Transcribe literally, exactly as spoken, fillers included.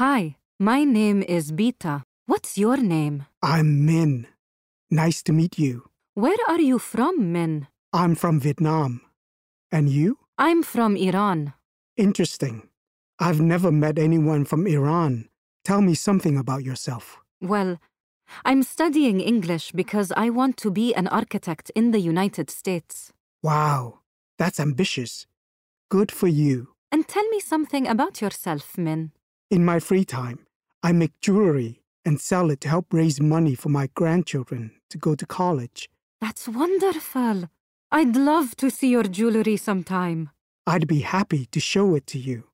Hi, my name is Bita. What's your name? I'm Min. Nice to meet you. Where are you from, Min? I'm from Vietnam. And you? I'm from Iran. Interesting. I've never met anyone from Iran. Tell me something about yourself. Well, I'm studying English because I want to be an architect in the United States. Wow, that's ambitious. Good for you. And tell me something about yourself, Min. In my free time, I make jewelry and sell it to help raise money for my grandchildren to go to college. That's wonderful. I'd love to see your jewelry sometime. I'd be happy to show it to you.